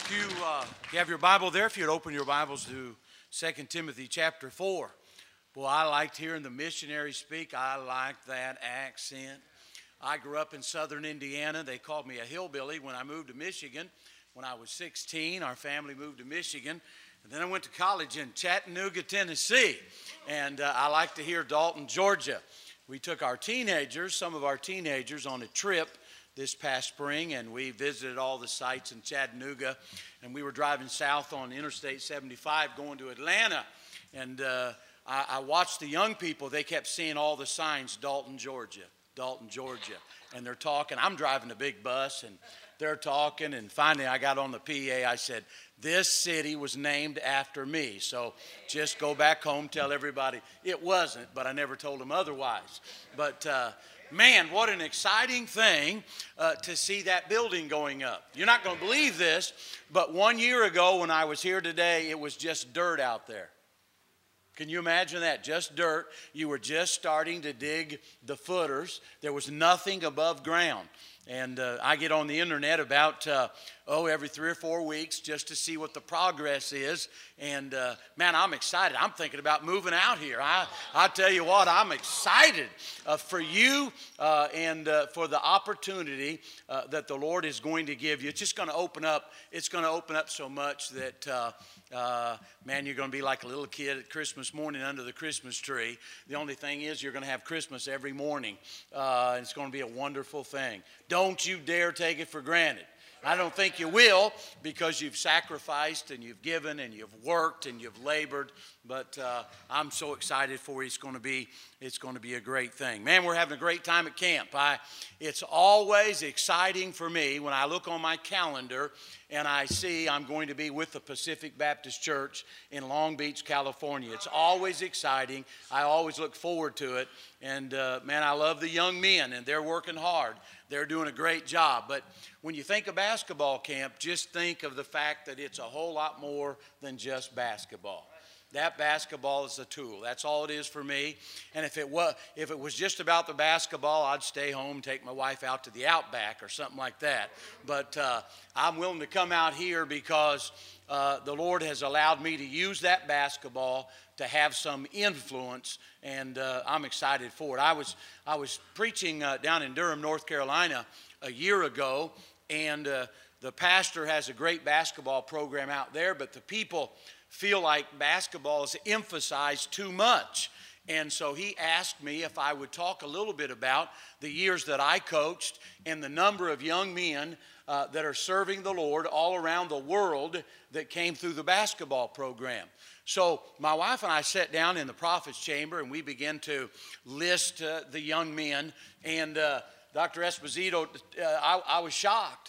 If you have your Bible there, if you'd open your Bibles to 2 Timothy chapter 4. Boy, I liked hearing the missionary speak. I liked that accent. I grew up in southern Indiana. They called me a hillbilly when I moved to Michigan. When I was 16, our family moved to Michigan. And then I went to college in Chattanooga, Tennessee. And I like to hear Dalton, Georgia. We took some of our teenagers on a trip this past spring, and we visited all the sites in Chattanooga, and we were driving south on Interstate 75 going to Atlanta, and I watched the young people. They kept seeing all the signs, Dalton, Georgia, and they're talking. I'm driving a big bus, and they're talking, and finally I got on the PA. I said, this city was named after me, so just go back home, tell everybody it wasn't, but I never told them otherwise. But man, what an exciting thing to see that building going up. You're not going to believe this, but 1 year ago when I was here today, it was just dirt out there. Can you imagine that? Just dirt. You were just starting to dig the footers. There was nothing above ground. And I get on the internet about, every 3 or 4 weeks just to see what the progress is. And, man, I'm excited. I'm thinking about moving out here. I tell you what, I'm excited for you and for the opportunity that the Lord is going to give you. It's just going to open up. It's going to open up so much that, man, you're going to be like a little kid at Christmas morning under the Christmas tree. The only thing is you're going to have Christmas every morning. It's going to be a wonderful thing. Don't you dare take it for granted. I don't think you will, because you've sacrificed and you've given and you've worked and you've labored. But I'm so excited for you. It's going to be a great thing. Man, we're having a great time at camp. It's always exciting for me when I look on my calendar and I see I'm going to be with the Pacific Baptist Church in Long Beach, California. It's always exciting. I always look forward to it. And, man, I love the young men, and they're working hard. They're doing a great job. But when you think of basketball camp, just think of the fact that it's a whole lot more than just basketball. That basketball is a tool. That's all it is for me. And if it was just about the basketball, I'd stay home, take my wife out to the Outback or something like that. But I'm willing to come out here because the Lord has allowed me to use that basketball to have some influence, and I'm excited for it. I was preaching down in Durham, North Carolina a year ago, and the pastor has a great basketball program out there, but the people feel like basketball is emphasized too much. And so he asked me if I would talk a little bit about the years that I coached and the number of young men that are serving the Lord all around the world that came through the basketball program. So my wife and I sat down in the prophet's chamber, and we began to list the young men. And Dr. Esposito, I was shocked.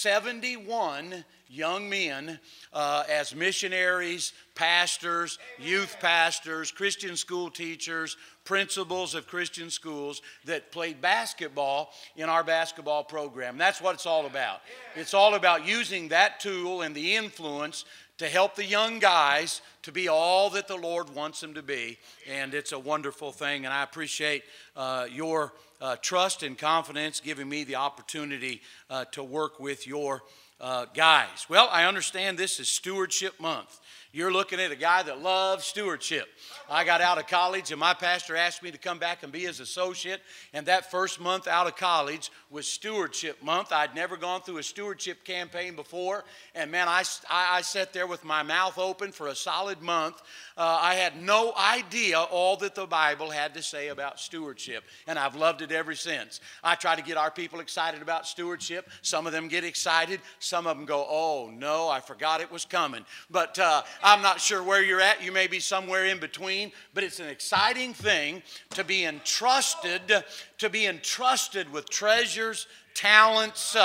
71 young men as missionaries, pastors, youth pastors, Christian school teachers, principals of Christian schools that played basketball in our basketball program. That's what it's all about. It's all about using that tool and the influence to help the young guys to be all that the Lord wants them to be. And it's a wonderful thing, and I appreciate your trust and confidence giving me the opportunity to work with your guys. Well, I understand this is Stewardship Month. You're looking at a guy that loves stewardship. I got out of college, and my pastor asked me to come back and be his associate, and that first month out of college was Stewardship Month. I'd never gone through a stewardship campaign before, and man, I sat there with my mouth open for a solid month. I had no idea all that the Bible had to say about stewardship, and I've loved it ever since. I try to get our people excited about stewardship. Some of them get excited. Some of them go, oh, no, I forgot it was coming. But I'm not sure where you're at. You may be somewhere in between, but it's an exciting thing to be entrusted with treasures, talents,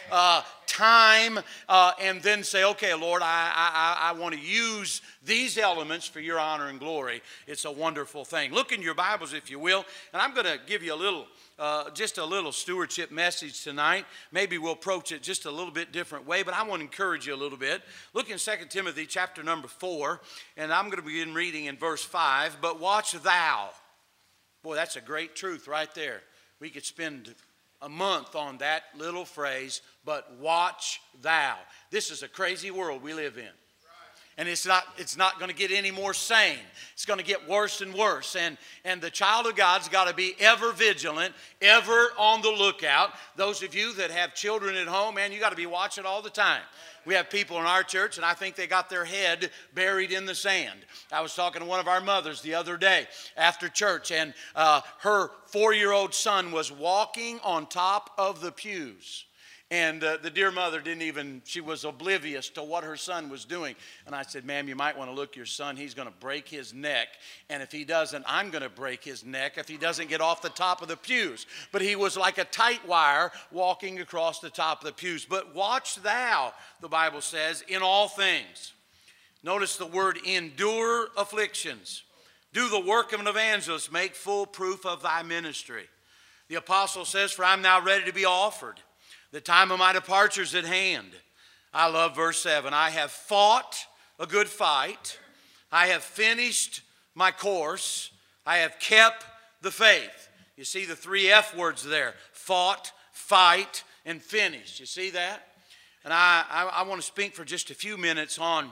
time, and then say, okay, Lord, I want to use these elements for your honor and glory. It's a wonderful thing. Look in your Bibles, if you will, and I'm going to give you just a little stewardship message tonight. Maybe we'll approach it just a little bit different way, but I want to encourage you a little bit. Look in 2 Timothy chapter number 4, and I'm going to begin reading in verse 5. But watch thou. Boy, that's a great truth right there. We could spend a month on that little phrase, but watch thou. This is a crazy world we live in. And it's not going to get any more sane. It's going to get worse and worse. And the child of God's got to be ever vigilant, ever on the lookout. Those of you that have children at home, man, you got to be watching all the time. We have people in our church, and I think they got their head buried in the sand. I was talking to one of our mothers the other day after church, and her 4-year-old son was walking on top of the pews. And the dear mother she was oblivious to what her son was doing. And I said, ma'am, you might want to look your son. He's going to break his neck. And if he doesn't, I'm going to break his neck if he doesn't get off the top of the pews. But he was like a tight wire walking across the top of the pews. But watch thou, the Bible says, in all things. Notice the word endure afflictions. Do the work of an evangelist. Make full proof of thy ministry. The apostle says, for I'm now ready to be offered. The time of my departure is at hand. I love verse 7. I have fought a good fight. I have finished my course. I have kept the faith. You see the 3 F words there. Fought, fight, and finished. You see that? And I want to speak for just a few minutes on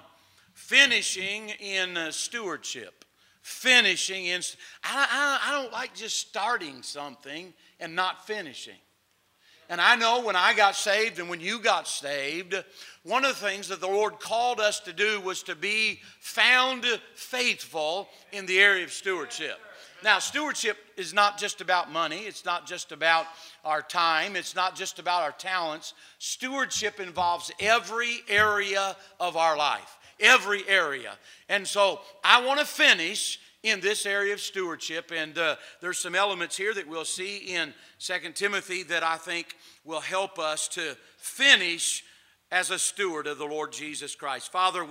finishing in stewardship. Finishing in... I don't like just starting something and not finishing. And I know when I got saved and when you got saved, one of the things that the Lord called us to do was to be found faithful in the area of stewardship. Now, stewardship is not just about money. It's not just about our time. It's not just about our talents. Stewardship involves every area of our life. Every area. And so I want to finish in this area of stewardship, and there's some elements here that we'll see in 2 Timothy that I think will help us to finish as a steward of the Lord Jesus Christ. Father,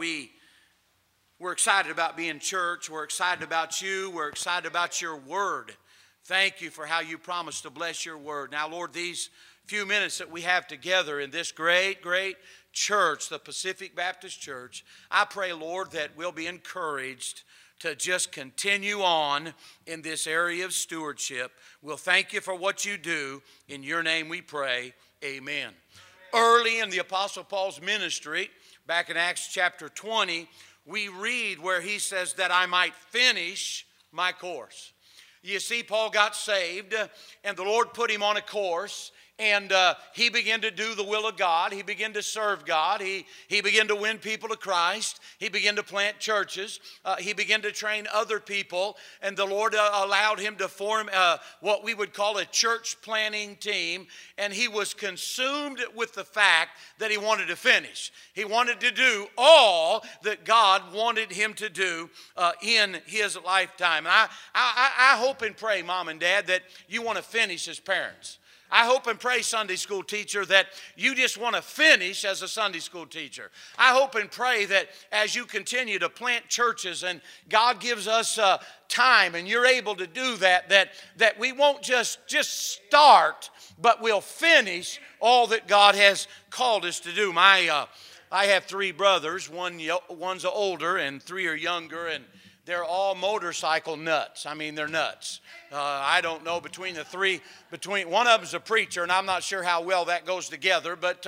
we're excited about being church. We're excited about you. We're excited about your word. Thank you for how you promised to bless your word. Now, Lord, these few minutes that we have together in this great, great church, the Pacific Baptist Church, I pray, Lord, that we'll be encouraged to just continue on in this area of stewardship. We'll thank you for what you do. In your name we pray, amen. Early in the Apostle Paul's ministry, back in Acts chapter 20, we read where he says that I might finish my course. You see, Paul got saved, and the Lord put him on a course, and he began to do the will of God. He began to serve God. He began to win people to Christ. He began to plant churches. He began to train other people. And the Lord allowed him to form what we would call a church planting team. And he was consumed with the fact that he wanted to finish. He wanted to do all that God wanted him to do in his lifetime. And I hope and pray, Mom and Dad, that you want to finish as parents. I hope and pray, Sunday school teacher, that you just want to finish as a Sunday school teacher. I hope and pray that as you continue to plant churches and God gives us time and you're able to do that we won't just start, but we'll finish all that God has called us to do. I have 3 brothers. One's older and 3 are younger, and they're all motorcycle nuts. I mean, they're nuts. I don't know between the 3, one of them's a preacher, and I'm not sure how well that goes together, but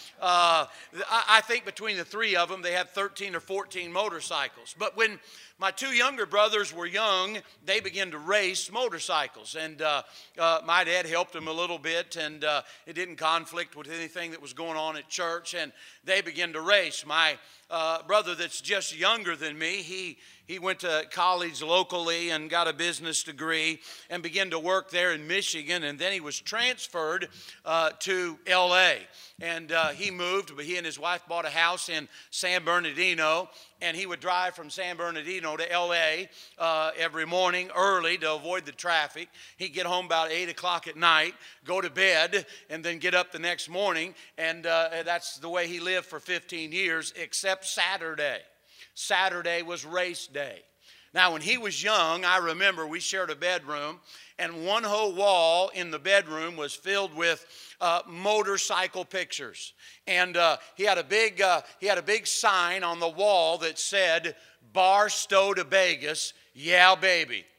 I think between the 3 of them, they have 13 or 14 motorcycles. But when my 2 younger brothers were young, they began to race motorcycles, and my dad helped them a little bit, and it didn't conflict with anything that was going on at church, and they began to race. My brother that's just younger than me, he went to college locally and got a business degree and began to work there in Michigan, and then he was transferred to L.A. And he moved, but he and his wife bought a house in San Bernardino, and he would drive from San Bernardino to L.A. Every morning early to avoid the traffic. He'd get home about 8 o'clock at night, go to bed, and then get up the next morning, and that's the way he lived for 15 years, except Saturday. Saturday was race day. Now, when he was young, I remember we shared a bedroom, and one whole wall in the bedroom was filled with motorcycle pictures. And he had a big sign on the wall that said, "Barstow to Vegas, yeah, baby."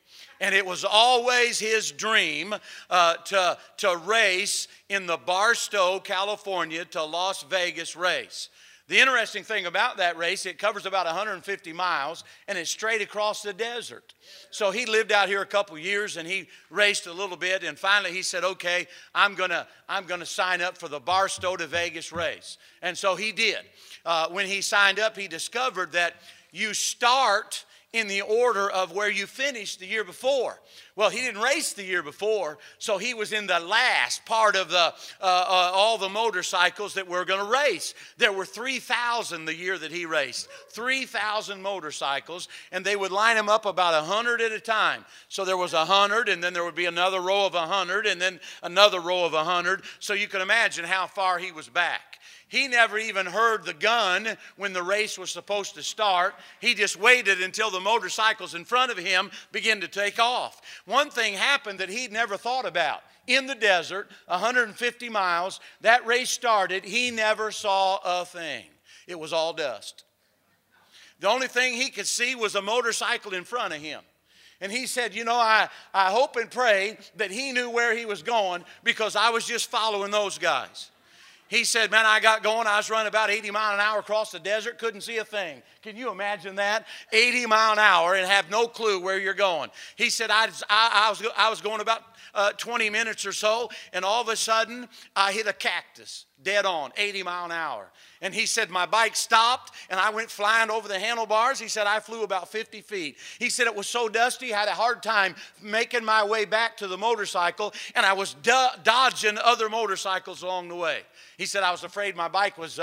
And it was always his dream to race in the Barstow, California to Las Vegas race. The interesting thing about that race, it covers about 150 miles, and it's straight across the desert. So he lived out here a couple years, and he raced a little bit, and finally he said, okay, I'm gonna sign up for the Barstow to Vegas race. And so he did. When he signed up, he discovered that you start in the order of where you finished the year before. Well, he didn't race the year before, so he was in the last part of all the motorcycles that were going to race. There were 3,000 the year that he raced, 3,000 motorcycles, and they would line them up about 100 at a time. So there was 100, and then there would be another row of 100, and then another row of 100. So you can imagine how far he was back. He never even heard the gun when the race was supposed to start. He just waited until the motorcycles in front of him began to take off. One thing happened that he'd never thought about. In the desert, 150 miles, that race started. He never saw a thing. It was all dust. The only thing he could see was a motorcycle in front of him. And he said, you know, I hope and pray that he knew where he was going because I was just following those guys. He said, man, I got going. I was running about 80 miles an hour across the desert. Couldn't see a thing. Can you imagine that? 80 miles an hour and have no clue where you're going. He said, I was going about 20 minutes or so, and all of a sudden, I hit a cactus dead on, 80 miles an hour. And he said, my bike stopped, and I went flying over the handlebars. He said, I flew about 50 feet. He said, it was so dusty, I had a hard time making my way back to the motorcycle, and I was dodging other motorcycles along the way. He said, I was afraid my bike was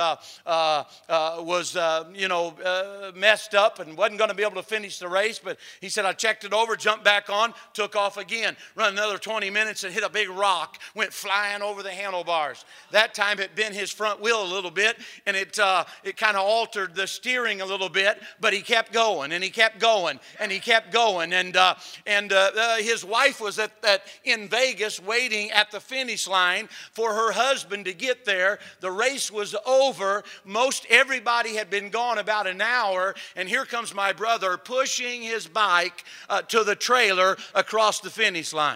messed up and wasn't going to be able to finish the race. But he said, I checked it over, jumped back on, took off again, run another 20 minutes and hit a big rock, went flying over the handlebars. That time it bent his front wheel a little bit, and it kind of altered the steering a little bit, but he kept going, and he kept going, and he kept going. And his wife was in Vegas waiting at the finish line for her husband to get there. The race was over. Most everybody had been gone about an hour, and here comes my brother pushing his bike to the trailer across the finish line.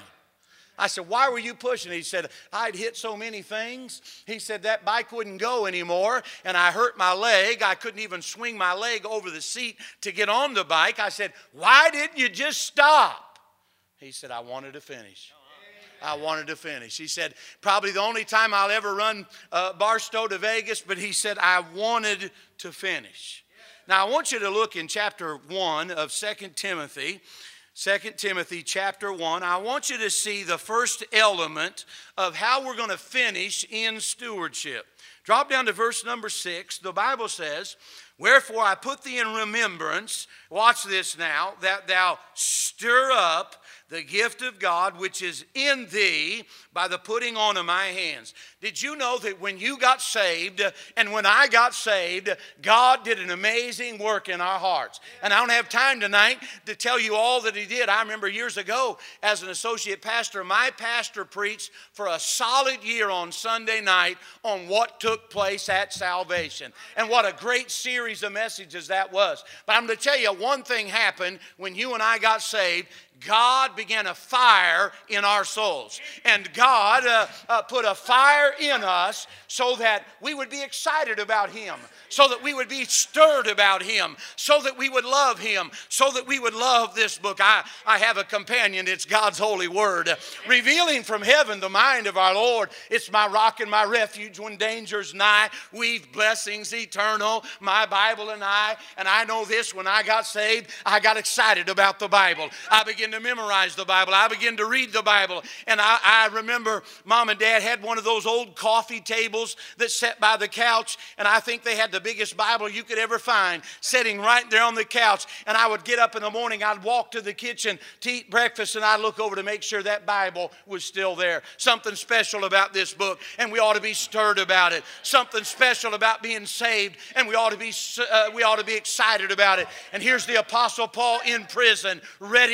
I said, why were you pushing? He said, I'd hit so many things. He said, that bike wouldn't go anymore, and I hurt my leg. I couldn't even swing my leg over the seat to get on the bike. I said, why didn't you just stop? He said, I wanted to finish. I wanted to finish. He said, probably the only time I'll ever run Barstow to Vegas, but he said, I wanted to finish. Now, I want you to look in chapter 1 of 2 Timothy. 2 Timothy chapter 1. I want you to see the first element of how we're going to finish in stewardship. Drop down to verse number 6. The Bible says, wherefore I put thee in remembrance, watch this now, that thou stir up the gift of God which is in thee by the putting on of my hands. Did you know that when you got saved and when I got saved, God did an amazing work in our hearts? And I don't have time tonight to tell you all that he did. I remember years ago as an associate pastor, my pastor preached for a solid year on Sunday night on what took place at salvation. And what a great series of messages that was. But I'm going to tell you, one thing happened when you and I got saved. God began a fire in our souls. And God put a fire in us so that we would be excited about him, so that we would be stirred about him, so that we would love him, so that we would love this book. I have a companion. It's God's holy word, revealing from heaven the mind of our Lord. It's my rock and my refuge when danger's nigh. We've blessings eternal, my Bible and I. And I know this, when I got saved, I got excited about the Bible. I began to memorize the Bible. I began to read the Bible. And I remember Mom and Dad had one of those old coffee tables that sat by the couch. And I think they had the biggest Bible you could ever find sitting right there on the couch. And I would get up in the morning. I'd walk to the kitchen to eat breakfast. And I'd look over to make sure that Bible was still there. Something special about this book. And we ought to be stirred about it. Something special about being saved. And we ought to be excited about it. And here's the Apostle Paul in prison, ready to die.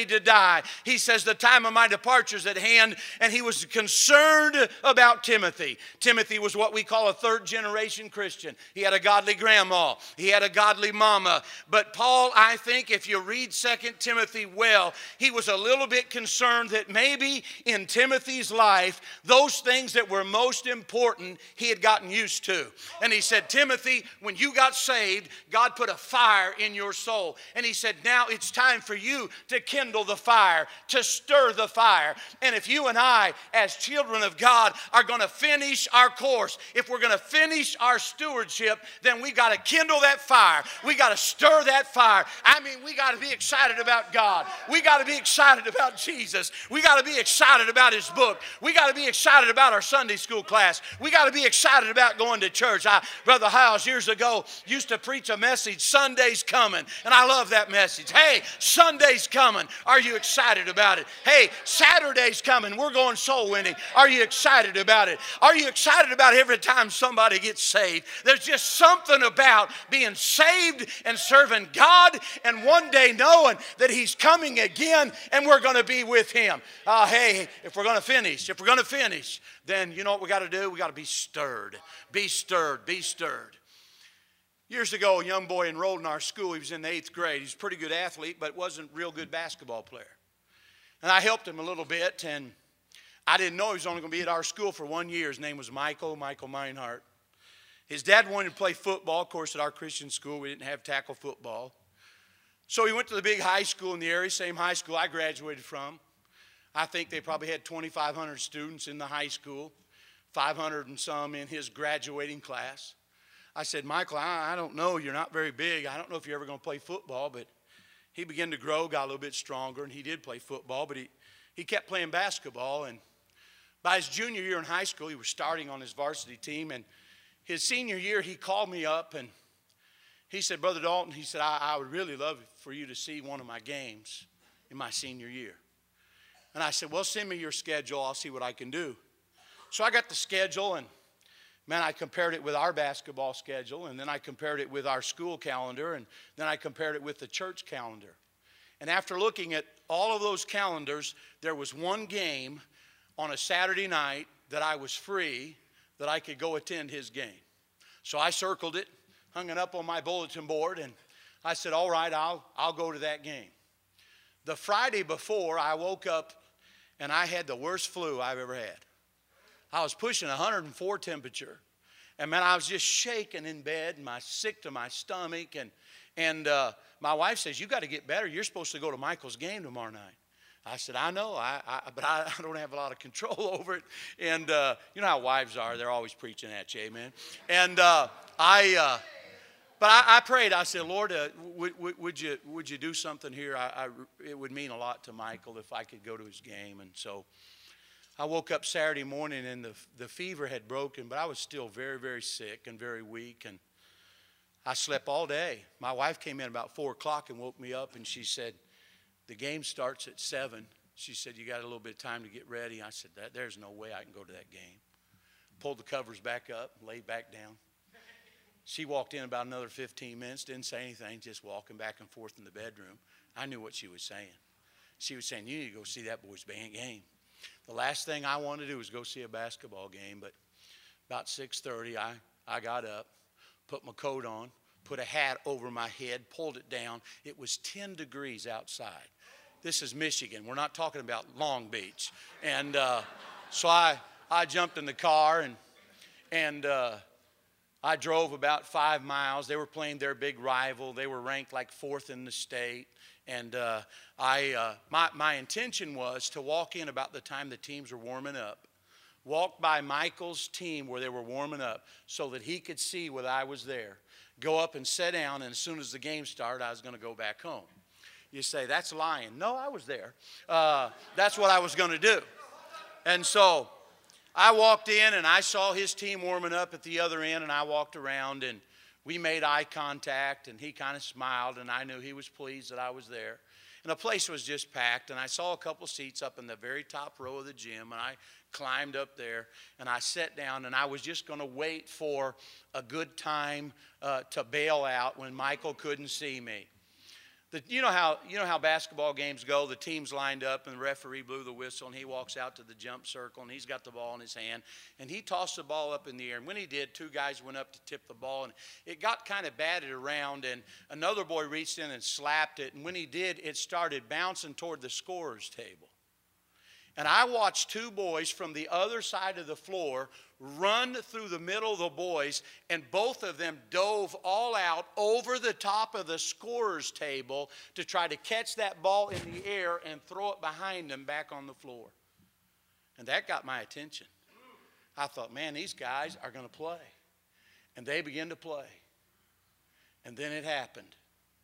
die. He says, the time of my departure is at hand, and he was concerned about Timothy. Timothy was what we call a third generation Christian. He had a godly grandma. He had a godly mama. But Paul, I think if you read 2 Timothy well, he was a little bit concerned that maybe in Timothy's life, those things that were most important, he had gotten used to. And he said, Timothy, when you got saved, God put a fire in your soul. And he said, now it's time for you to kindle the fire, to stir the fire. And if you and I, as children of God, are going to finish our course, if we're going to finish our stewardship, then we got to kindle that fire. We got to stir that fire. I mean, we got to be excited about God. We got to be excited about Jesus. We got to be excited about his book. We got to be excited about our Sunday school class. We got to be excited about going to church. Brother Howes years ago used to preach a message, Sunday's coming. And I love that message. Hey, Sunday's coming. Are you excited about it? Hey, Saturday's coming. We're going soul winning. Are you excited about it? Are you excited about every time somebody gets saved? There's just something about being saved and serving God and one day knowing that he's coming again and we're going to be with him. Hey, if we're going to finish, then you know what we got to do? We got to be stirred. Be stirred. Be stirred. Years ago, a young boy enrolled in our school. He was in the 8th grade. He was a pretty good athlete, but wasn't a real good basketball player. And I helped him a little bit, and I didn't know he was only going to be at our school for 1 year. His name was Michael Meinhardt. His dad wanted to play football. Of course, at our Christian school, we didn't have tackle football. So he went to the big high school in the area, same high school I graduated from. I think they probably had 2,500 students in the high school, 500 and some in his graduating class. I said, Michael, I don't know. You're not very big. I don't know if you're ever going to play football. But he began to grow, got a little bit stronger, and he did play football. But he kept playing basketball. And by his junior year in high school, he was starting on his varsity team. And his senior year, he called me up, and he said, Brother Dalton, he said, I would really love for you to see one of my games in my senior year. And I said, well, send me your schedule. I'll see what I can do. So I got the schedule, and man, I compared it with our basketball schedule, and then I compared it with our school calendar, and then I compared it with the church calendar. And after looking at all of those calendars, there was one game on a Saturday night that I was free that I could go attend his game. So I circled it, hung it up on my bulletin board, and I said, all right, I'll go to that game. The Friday before, I woke up, and I had the worst flu I've ever had. I was pushing 104 temperature. And man, I was just shaking in bed and sick to my stomach. And my wife says, you got to get better. You're supposed to go to Michael's game tomorrow night. I said, I know, but I don't have a lot of control over it. And you know how wives are. They're always preaching at you, amen. And but I prayed. I said, Lord, would you do something here? It would mean a lot to Michael if I could go to his game. And so I woke up Saturday morning, and the fever had broken, but I was still very, very sick and very weak, and I slept all day. My wife came in about 4 o'clock and woke me up, and she said, the game starts at 7. She said, you got a little bit of time to get ready. I said, there's no way I can go to that game. Pulled the covers back up, laid back down. She walked in about another 15 minutes, didn't say anything, just walking back and forth in the bedroom. I knew what she was saying. She was saying, you need to go see that boy's band game. The last thing I wanted to do was go see a basketball game, but about 6:30, I got up, put my coat on, put a hat over my head, pulled it down. It was 10 degrees outside. This is Michigan. We're not talking about Long Beach. And so I jumped in the car, and I drove about 5 miles. They were playing their big rival. They were ranked like 4th in the state. And my intention was to walk in about the time the teams were warming up, walk by Michael's team where they were warming up so that he could see whether I was there, go up and sit down, and as soon as the game started, I was going to go back home. You say, that's lying. No, I was there. That's what I was going to do. And so I walked in, and I saw his team warming up at the other end, and I walked around, and we made eye contact, and he kind of smiled, and I knew he was pleased that I was there. And the place was just packed, and I saw a couple seats up in the very top row of the gym, and I climbed up there, and I sat down, and I was just going to wait for a good time to bail out when Michael couldn't see me. You know how basketball games go. The team's lined up, and the referee blew the whistle, and he walks out to the jump circle, and he's got the ball in his hand, and he tossed the ball up in the air. And when he did, two guys went up to tip the ball, and it got kind of batted around, and another boy reached in and slapped it. And when he did, it started bouncing toward the scorer's table. And I watched two boys from the other side of the floor run through the middle of the boys, and both of them dove all out over the top of the scorer's table to try to catch that ball in the air and throw it behind them back on the floor. And that got my attention. I thought, man, these guys are going to play. And they began to play. And then it happened.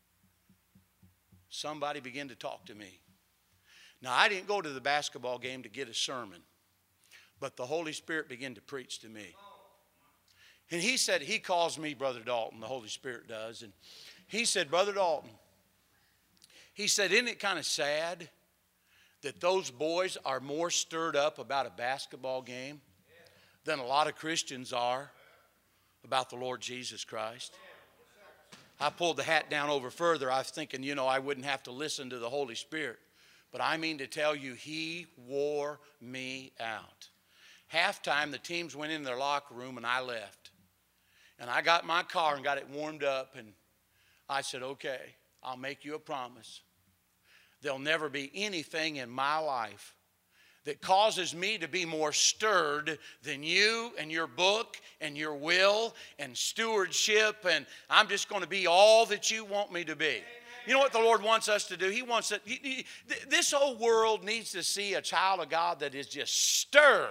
Somebody began to talk to me. Now, I didn't go to the basketball game to get a sermon, but the Holy Spirit began to preach to me. And he said, he calls me Brother Dalton, the Holy Spirit does. And he said, Brother Dalton, he said, isn't it kind of sad that those boys are more stirred up about a basketball game than a lot of Christians are about the Lord Jesus Christ? I pulled the hat down over further. I was thinking, I wouldn't have to listen to the Holy Spirit. But I mean to tell you, he wore me out. Halftime, the teams went in their locker room, and I left. And I got my car and got it warmed up, and I said, okay, I'll make you a promise. There'll never be anything in my life that causes me to be more stirred than you and your book and your will and stewardship, and I'm just going to be all that you want me to be. You know what the Lord wants us to do? He wants it. This whole world needs to see a child of God that is just stirred.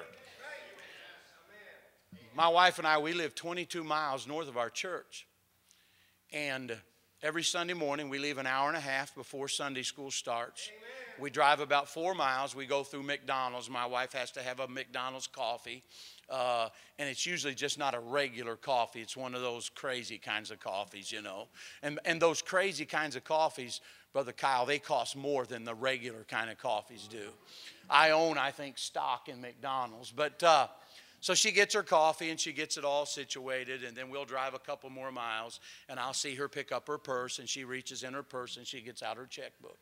My wife and I, we live 22 miles north of our church. And every Sunday morning, we leave an hour and a half before Sunday school starts. We drive about 4 miles. We go through McDonald's. My wife has to have a McDonald's coffee. And it's usually just not a regular coffee. It's one of those crazy kinds of coffees, And those crazy kinds of coffees, Brother Kyle, they cost more than the regular kind of coffees do. I own, I think, stock in McDonald's. But so she gets her coffee, and she gets it all situated, and then we'll drive a couple more miles, and I'll see her pick up her purse, and she reaches in her purse, and she gets out her checkbook.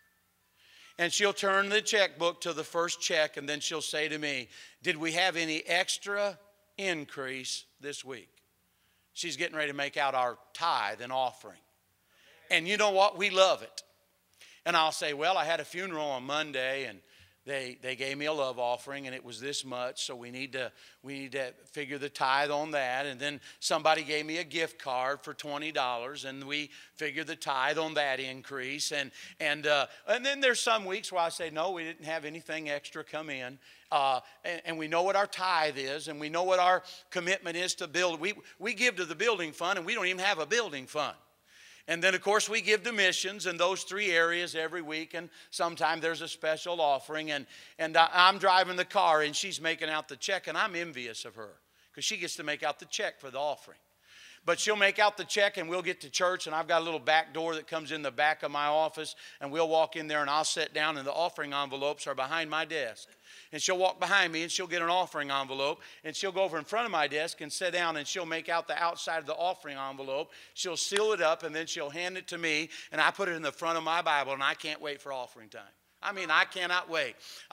And she'll turn the checkbook to the first check, and then she'll say to me, did we have any extra increase this week? She's getting ready to make out our tithe and offering. And you know what? We love it. And I'll say, well, I had a funeral on Monday, and they gave me a love offering, and it was this much, so we need to figure the tithe on that. And then somebody gave me a gift card for $20, and we figure the tithe on that increase. And then there's some weeks where I say, no, we didn't have anything extra come in. And we know what our tithe is, and we know what our commitment is to build. We give to the building fund, and we don't even have a building fund. And then, of course, we give to missions in those 3 areas every week, and sometime there's a special offering. And I'm driving the car, and she's making out the check, and I'm envious of her because she gets to make out the check for the offering. But she'll make out the check, and we'll get to church, and I've got a little back door that comes in the back of my office, and we'll walk in there, and I'll sit down, and the offering envelopes are behind my desk. And she'll walk behind me, and she'll get an offering envelope, and she'll go over in front of my desk and sit down, and she'll make out the outside of the offering envelope. She'll seal it up, and then she'll hand it to me, and I put it in the front of my Bible, and I can't wait for offering time. I cannot wait.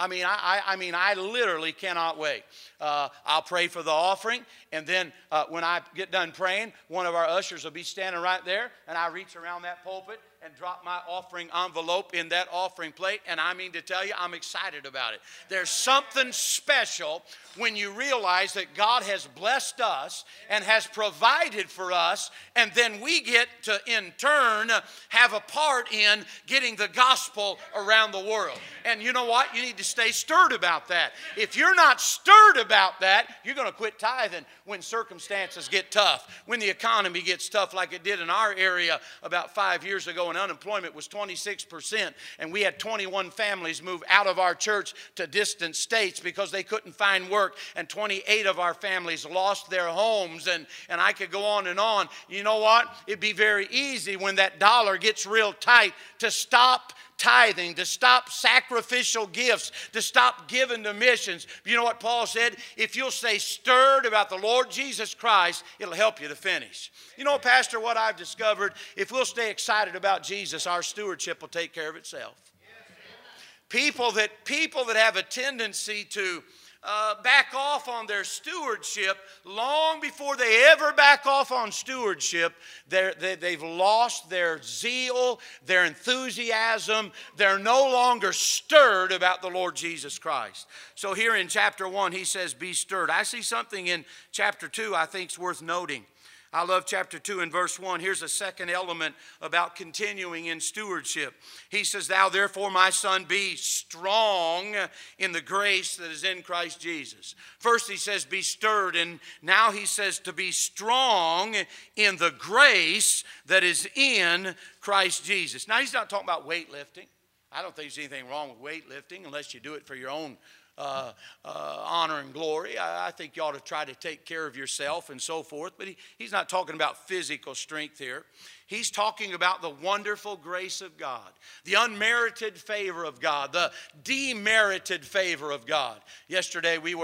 I literally cannot wait. I'll pray for the offering, and then when I get done praying, one of our ushers will be standing right there, and I reach around that pulpit and drop my offering envelope in that offering plate, and I mean to tell you, I'm excited about it. There's something special when you realize that God has blessed us and has provided for us, and then we get to, in turn, have a part in getting the gospel around the world. And you know what? You need to stay stirred about that. If you're not stirred about that, you're going to quit tithing when circumstances get tough, when the economy gets tough like it did in our area about 5 years ago, and unemployment was 26%, and we had 21 families move out of our church to distant states because they couldn't find work, and 28 of our families lost their homes, and I could go on and on. You know what? It'd be very easy when that dollar gets real tight to stop tithing, to stop sacrificial gifts, to stop giving to missions. You know what Paul said? If you'll stay stirred about the Lord Jesus Christ, it'll help you to finish. You know, Pastor, what I've discovered, if we'll stay excited about Jesus, our stewardship will take care of itself. People that have a tendency to back off on their stewardship, long before they ever back off on stewardship, they've lost their zeal, their enthusiasm. They're no longer stirred about the Lord Jesus Christ. So here in chapter 1, he says, be stirred. I see something in chapter 2 I think is worth noting. I love chapter 2 and verse 1. Here's a second element about continuing in stewardship. He says, thou therefore, my son, be strong in the grace that is in Christ Jesus. First he says, be stirred. And now he says to be strong in the grace that is in Christ Jesus. Now he's not talking about weightlifting. I don't think there's anything wrong with weightlifting unless you do it for your own honor and glory. I think you ought to try to take care of yourself and so forth. But he's not talking about physical strength here. He's talking about the wonderful grace of God, the unmerited favor of God, the demerited favor of God. Yesterday we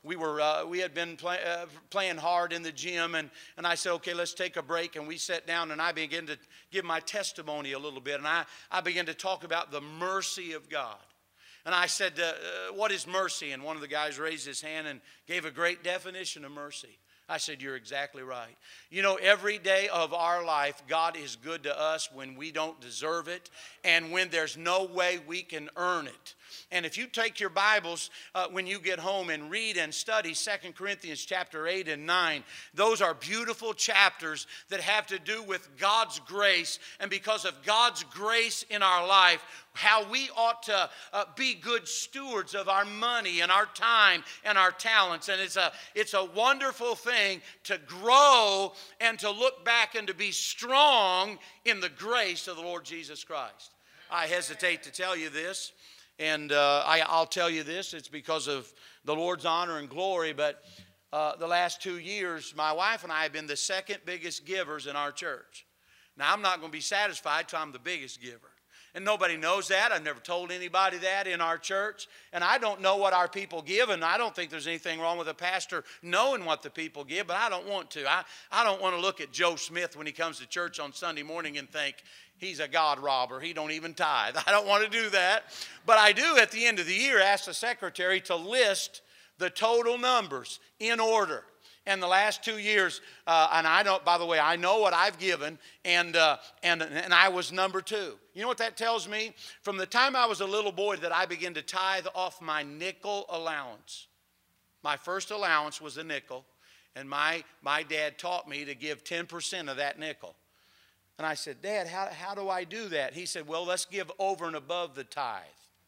had been playing hard in the gym, and I said, okay, let's take a break. And we sat down, and I began to give my testimony a little bit, and I began to talk about the mercy of God. And I said, what is mercy? And one of the guys raised his hand and gave a great definition of mercy. I said, you're exactly right. You know, every day of our life, God is good to us when we don't deserve it and when there's no way we can earn it. And if you take your Bibles when you get home and read and study 2 Corinthians chapter 8 and 9, those are beautiful chapters that have to do with God's grace. And because of God's grace in our life, how we ought to be good stewards of our money and our time and our talents. And it's a wonderful thing to grow and to look back and to be strong in the grace of the Lord Jesus Christ. I hesitate to tell you this. And I'll tell you this, it's because of the Lord's honor and glory, but the last 2 years, my wife and I have been the second biggest givers in our church. Now, I'm not going to be satisfied till I'm the biggest giver. And nobody knows that. I've never told anybody that in our church. And I don't know what our people give, and I don't think there's anything wrong with a pastor knowing what the people give, but I don't want to. I don't want to look at Joe Smith when he comes to church on Sunday morning and think, he's a God robber. He don't even tithe. I don't want to do that. But I do at the end of the year ask the secretary to list the total numbers in order. And the last 2 years, and I don't, by the way, I know what I've given, and I was number 2. You know what that tells me? From the time I was a little boy that I began to tithe off my nickel allowance. My first allowance was a nickel, and my dad taught me to give 10% of that nickel. And I said, Dad, how do I do that? He said, well, let's give over and above the tithe.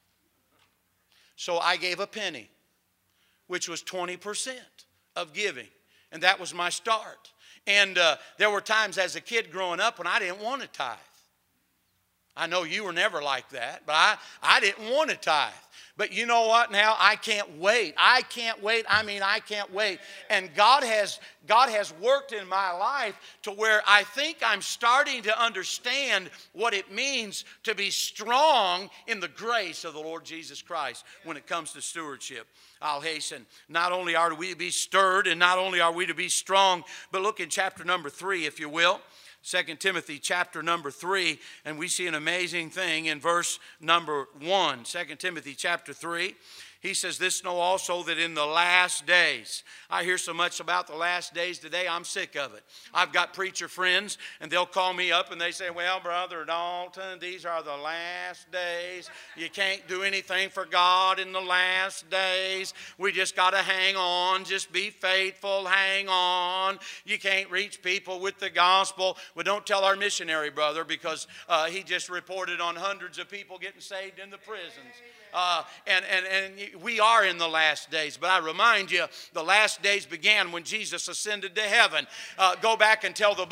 So I gave a penny, which was 20% of giving. And that was my start. And there were times as a kid growing up when I didn't want to tithe. I know you were never like that, but I didn't want to tithe. But you know what now? I can't wait. I can't wait. I mean, I can't wait. And God has worked in my life to where I think I'm starting to understand what it means to be strong in the grace of the Lord Jesus Christ when it comes to stewardship. I'll hasten. Not only are we to be stirred and not only are we to be strong, but look in chapter number 3, if you will. 2 Timothy chapter number 3, and we see an amazing thing in verse number 1. 2 Timothy chapter 3, he says, this know also that in the last days. I hear so much about the last days today, I'm sick of it. I've got preacher friends, and they'll call me up and they say, well, Brother Dalton, these are the last days. You can't do anything for God in the last days. We just got to hang on, just be faithful, hang on. You can't reach people with the gospel. Well, don't tell our missionary brother, because he just reported on hundreds of people getting saved in the prisons. And we are in the last days. But I remind you, the last days began when Jesus ascended to heaven. Go back and tell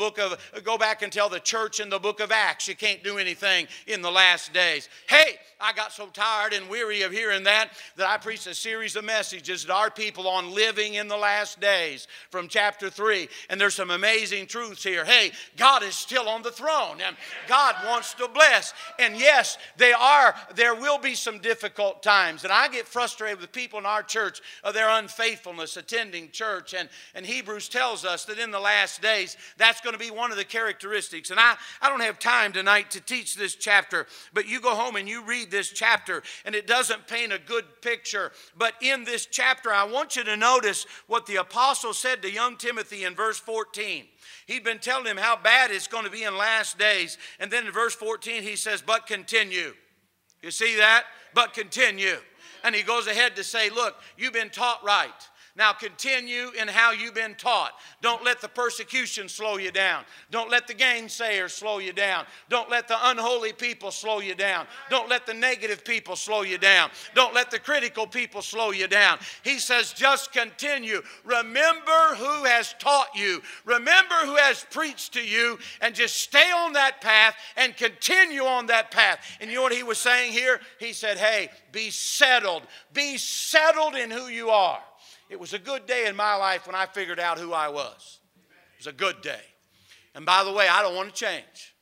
the church in the book of Acts. You can't do anything in the last days. Hey, I got so tired and weary of hearing that I preached a series of messages to our people on living in the last days from chapter 3. And there's some amazing truths here. Hey, God is still on the throne, and God wants to bless. And yes, there will be some difficult times. And I get frustrated with people in our church of their unfaithfulness attending church. And Hebrews tells us that in the last days, that's going to be one of the characteristics. And I don't have time tonight to teach this chapter, but you go home and you read this chapter, and it doesn't paint a good picture. But in this chapter, I want you to notice what the apostle said to young Timothy in verse 14. He'd been telling him how bad it's going to be in last days. And then in verse 14, he says, but continue. You see that? But continue. And he goes ahead to say, look, you've been taught right. Now continue in how you've been taught. Don't let the persecution slow you down. Don't let the gainsayers slow you down. Don't let the unholy people slow you down. Don't let the negative people slow you down. Don't let the critical people slow you down. He says just continue. Remember who has taught you. Remember who has preached to you, and just stay on that path and continue on that path. And you know what he was saying here? He said, hey, be settled. Be settled in who you are. It was a good day in my life when I figured out who I was. It was a good day. And by the way, I don't want to change.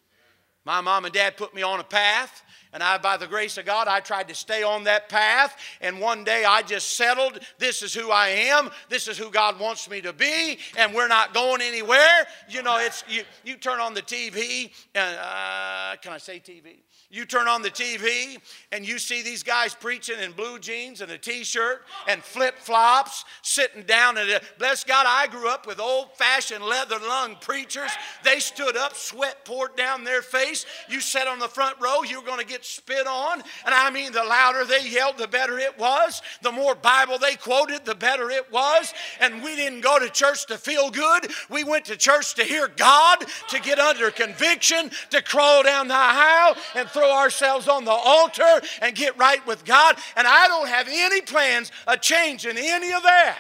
My mom and dad put me on a path, and by the grace of God, I tried to stay on that path. And one day I just settled. This is who I am. This is who God wants me to be. And we're not going anywhere. You know, you turn on the TV. Can I say TV? You turn on the TV and you see these guys preaching in blue jeans and a t-shirt and flip-flops, sitting down. Bless God, I grew up with old-fashioned leather-lung preachers. They stood up, sweat poured down their face. You sat on the front row, you were going to get spit on. And I mean, the louder they yelled, the better it was. The more Bible they quoted, the better it was. And we didn't go to church to feel good. We went to church to hear God, to get under conviction, to crawl down the aisle and throw ourselves on the altar and get right with God. And I don't have any plans of changing any of that.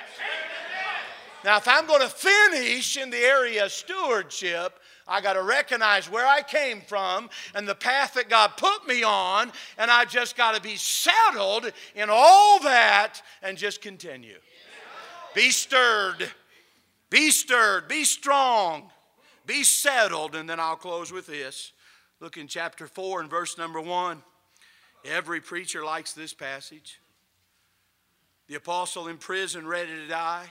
Now, if I'm going to finish in the area of stewardship, I got to recognize where I came from and the path that God put me on, and I just got to be settled in all that and just continue. Be stirred. Be stirred. Be strong. Be settled. And then I'll close with this. Look in chapter 4 and verse number 1. Every preacher likes this passage. The apostle in prison, ready to die.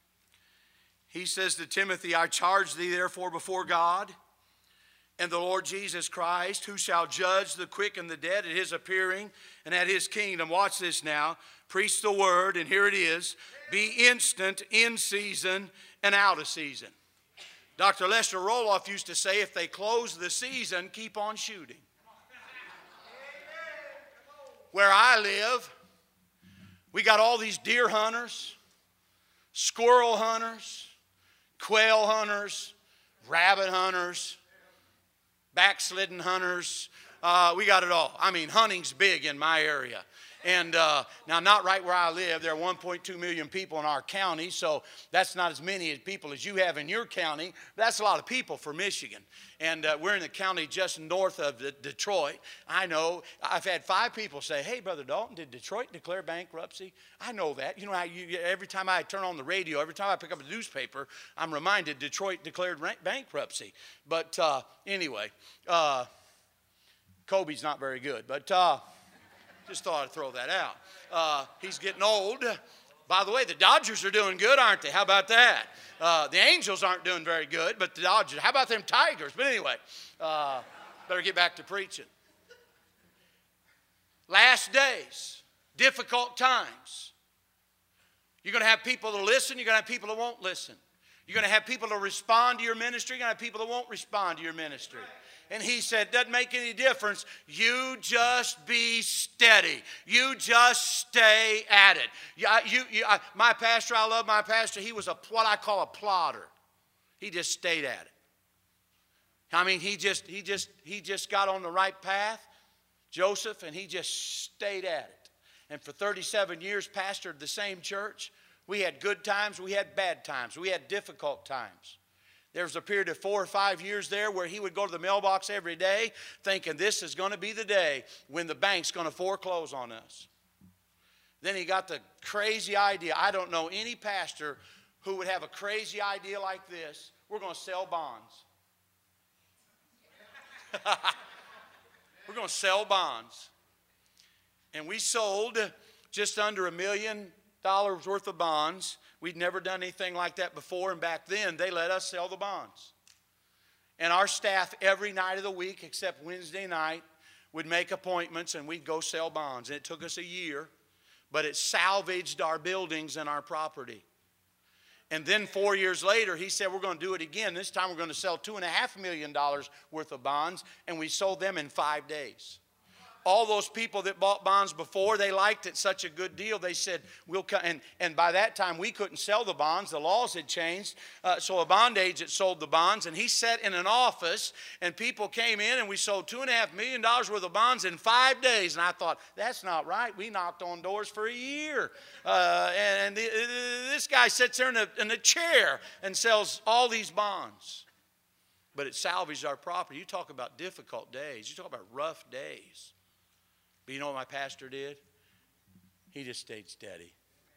He says to Timothy, I charge thee therefore before God and the Lord Jesus Christ, who shall judge the quick and the dead at his appearing and at his kingdom. Watch this now. Preach the word, and here it is. Be instant, in season, and out of season. Dr. Lester Roloff used to say, if they close the season, keep on shooting. Where I live, we got all these deer hunters, squirrel hunters, quail hunters, rabbit hunters, backslidden hunters. We got it all. I mean, hunting's big in my area. And now, not right where I live. There are 1.2 million people in our county, so that's not as many people as you have in your county. That's a lot of people for Michigan. And we're in the county just north of Detroit. I know. I've had 5 people say, hey, Brother Dalton, did Detroit declare bankruptcy? I know that. You know, every time I turn on the radio, every time I pick up a newspaper, I'm reminded Detroit declared bankruptcy. But anyway, Kobe's not very good. But just thought I'd throw that out. He's getting old. By the way, the Dodgers are doing good, aren't they? How about that? The Angels aren't doing very good, but the Dodgers. How about them Tigers? But anyway, better get back to preaching. Last days, difficult times. You're going to have people that listen. You're going to have people that won't listen. You're going to have people that respond to your ministry. You're going to have people that won't respond to your ministry. And he said, doesn't make any difference. You just be steady. You just stay at it. My pastor, I love my pastor. He was what I call a plodder. He just stayed at it. I mean, he just got on the right path, Joseph, and he just stayed at it. and for 37 years pastored the same church. We had good times, we had bad times, we had difficult times. There was a period of 4 or 5 years there where he would go to the mailbox every day thinking this is going to be the day when the bank's going to foreclose on us. Then he got the crazy idea. I don't know any pastor who would have a crazy idea like this. We're going to sell bonds. We're going to sell bonds. And we sold just under $1 million worth of bonds. We'd never done anything like that before, and back then they let us sell the bonds. And our staff every night of the week except Wednesday night would make appointments and we'd go sell bonds. And it took us a year, but it salvaged our buildings and our property. And then 4 years later, he said, we're going to do it again. This time we're going to sell $2.5 million worth of bonds, and we sold them in 5 days. All those people that bought bonds before, they liked it such a good deal. They said, we'll come. And by that time, we couldn't sell the bonds. The laws had changed. So a bond agent sold the bonds. And he sat in an office, and people came in, and we sold $2.5 million worth of bonds in 5 days. And I thought, that's not right. We knocked on doors for a year. This guy sits there in a chair and sells all these bonds. But it salvaged our property. You talk about difficult days. You talk about rough days. But you know what my pastor did? He just stayed steady.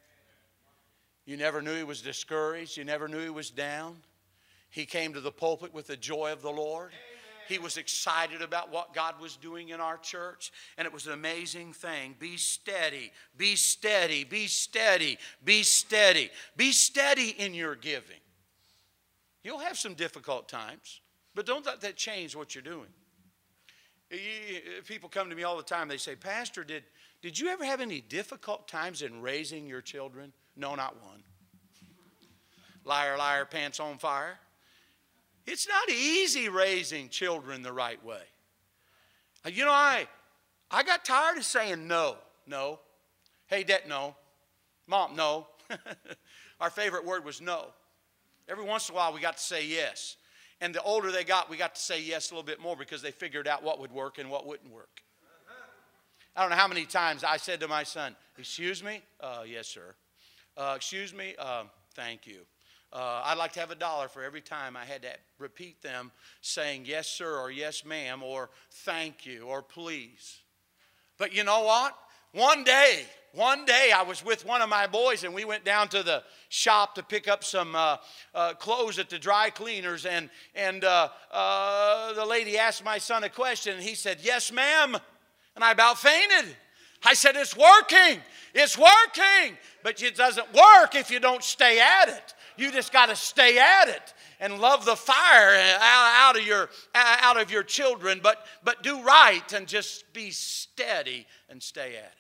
You never knew he was discouraged. You never knew he was down. He came to the pulpit with the joy of the Lord. He was excited about what God was doing in our church. And it was an amazing thing. Be steady. Be steady. Be steady. Be steady. Be steady in your giving. You'll have some difficult times, but don't let that change what you're doing. People come to me all the time. They say, Pastor, did you ever have any difficult times in raising your children? No, not one. Liar, liar, pants on fire. It's not easy raising children the right way. You know, I got tired of saying no. No. Hey, Dad, no. Mom, no. Our favorite word was no. Every once in a while we got to say yes. And the older they got, we got to say yes a little bit more because they figured out what would work and what wouldn't work. I don't know how many times I said to my son, excuse me? Yes, sir. Excuse me? Thank you. I'd like to have $1 for every time I had to repeat them saying yes, sir, or yes, ma'am, or thank you, or please. But you know what? One day I was with one of my boys and we went down to the shop to pick up some clothes at the dry cleaners, and the lady asked my son a question and he said, yes, ma'am. And I about fainted. I said, it's working. It's working. But it doesn't work if you don't stay at it. You just got to stay at it and love the fire out of your children, but do right and just be steady and stay at it.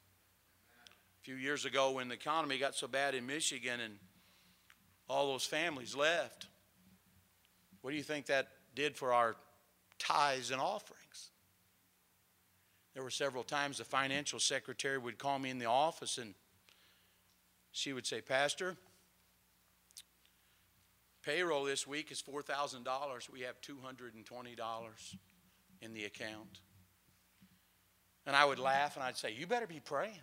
A few years ago when the economy got so bad in Michigan and all those families left, what do you think that did for our tithes and offerings? There were several times the financial secretary would call me in the office and she would say, Pastor, payroll this week is $4,000. We have $220 in the account. And I would laugh and I'd say, you better be praying.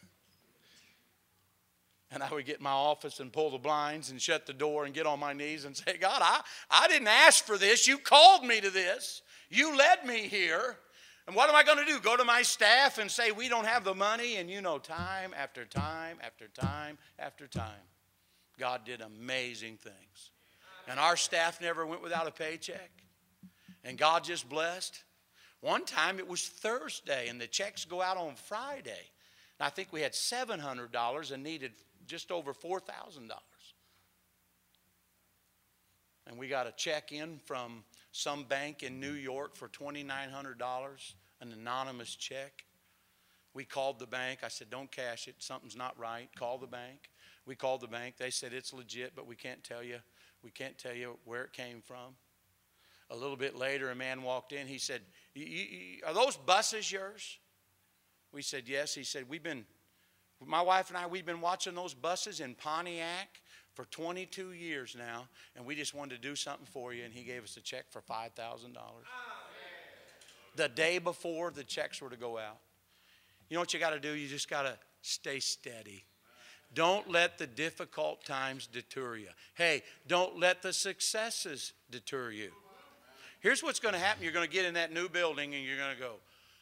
And I would get in my office and pull the blinds and shut the door and get on my knees and say, God, I didn't ask for this. You called me to this. You led me here. And what am I going to do? Go to my staff and say we don't have the money? And you know, time after time after time after time, God did amazing things. And our staff never went without a paycheck. And God just blessed. One time it was Thursday and the checks go out on Friday. And I think we had $700 and needed just over $4,000. And we got a check in from some bank in New York for $2,900, an anonymous check. We called the bank. I said, don't cash it. Something's not right. Call the bank. We called the bank. They said, it's legit, but we can't tell you. We can't tell you where it came from. A little bit later, a man walked in. He said, are those buses yours? We said, yes. He said, my wife and I, we've been watching those buses in Pontiac for 22 years now, and we just wanted to do something for you, and he gave us a check for $5,000. The day before the checks were to go out. You know what you got to do? You just got to stay steady. Don't let the difficult times deter you. Hey, don't let the successes deter you. Here's what's going to happen. You're going to get in that new building and you're going to go,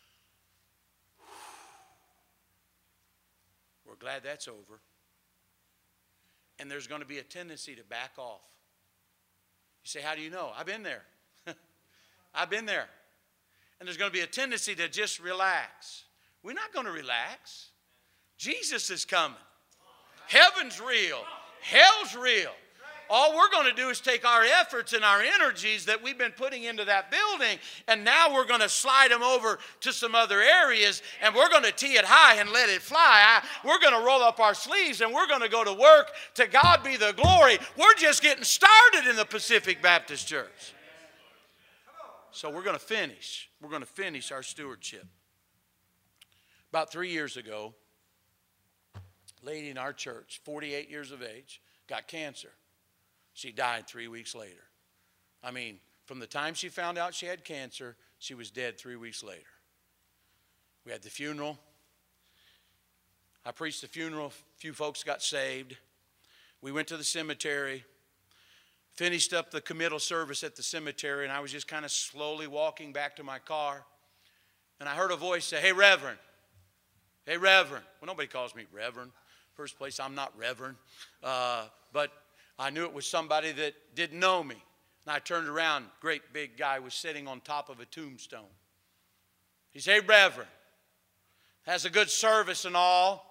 we're glad that's over. And there's going to be a tendency to back off. You say, how do you know? I've been there. I've been there. And there's going to be a tendency to just relax. We're not going to relax. Jesus is coming. Heaven's real. Hell's real. All we're going to do is take our efforts and our energies that we've been putting into that building, and now we're going to slide them over to some other areas, and we're going to tee it high and let it fly. We're going to roll up our sleeves, and we're going to go to work. To God be the glory. We're just getting started in the Pacific Baptist Church. So we're going to finish. We're going to finish our stewardship. About 3 years ago, a lady in our church, 48 years of age, got cancer. She died 3 weeks later. I mean, from the time she found out she had cancer, she was dead 3 weeks later. We had the funeral. I preached the funeral. A few folks got saved. We went to the cemetery, finished up the committal service at the cemetery, and I was just kind of slowly walking back to my car. And I heard a voice say, hey, Reverend. Hey, Reverend. Well, nobody calls me Reverend. First place, I'm not Reverend. But I knew it was somebody that didn't know me. And I turned around. Great big guy was sitting on top of a tombstone. He said, hey, Reverend. Has a good service and all.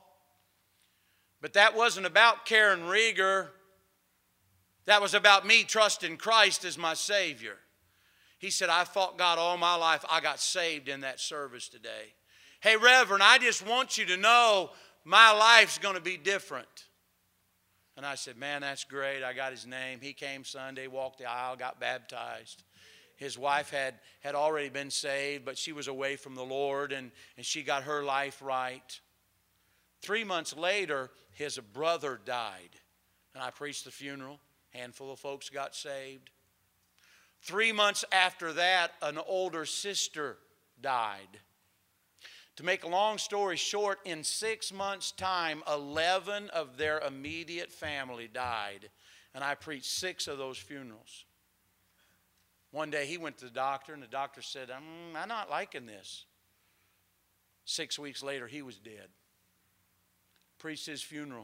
But that wasn't about Karen Rieger. That was about me trusting Christ as my Savior. He said, I fought God all my life. I got saved in that service today. Hey, Reverend, I just want you to know my life's going to be different. And I said, man, that's great. I got his name. He came Sunday, walked the aisle, got baptized. His wife had already been saved, but she was away from the Lord, and she got her life right. 3 months later, his brother died. And I preached the funeral. Handful of folks got saved. 3 months after that, an older sister died. To make a long story short, in 6 months' time, 11 of their immediate family died. And I preached 6 of those funerals. One day he went to the doctor, and the doctor said, I'm not liking this. 6 weeks later, he was dead. Preached his funeral.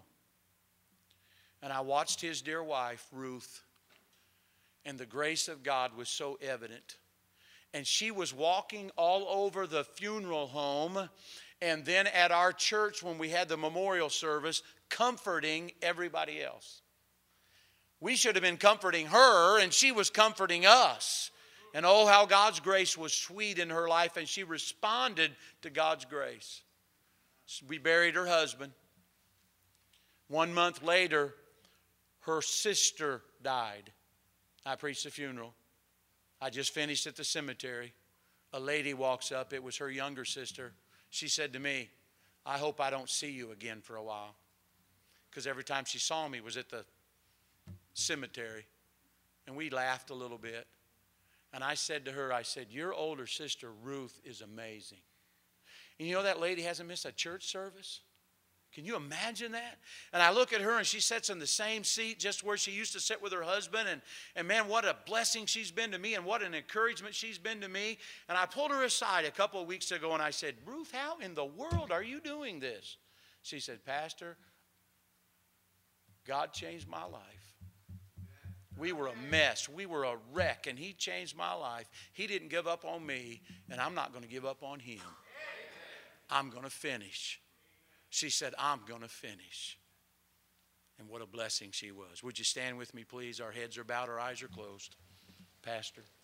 And I watched his dear wife, Ruth, and the grace of God was so evident. And she was walking all over the funeral home and then at our church when we had the memorial service, comforting everybody else. We should have been comforting her, and she was comforting us. And oh, how God's grace was sweet in her life, and she responded to God's grace. We buried her husband. 1 month later, her sister died. I preached the funeral. I just finished at the cemetery. A lady walks up. It was her younger sister. She said to me, I hope I don't see you again for a while. Because every time she saw me was at the cemetery. And we laughed a little bit. And I said to her, I said, your older sister Ruth is amazing. And you know that lady hasn't missed a church service? Can you imagine that? And I look at her and she sits in the same seat just where she used to sit with her husband. And man, what a blessing she's been to me and what an encouragement she's been to me. And I pulled her aside a couple of weeks ago and I said, Ruth, how in the world are you doing this? She said, Pastor, God changed my life. We were a mess. We were a wreck, and He changed my life. He didn't give up on me, and I'm not going to give up on Him. I'm going to finish. She said, I'm going to finish. And what a blessing she was. Would you stand with me, please? Our heads are bowed, our eyes are closed. Pastor.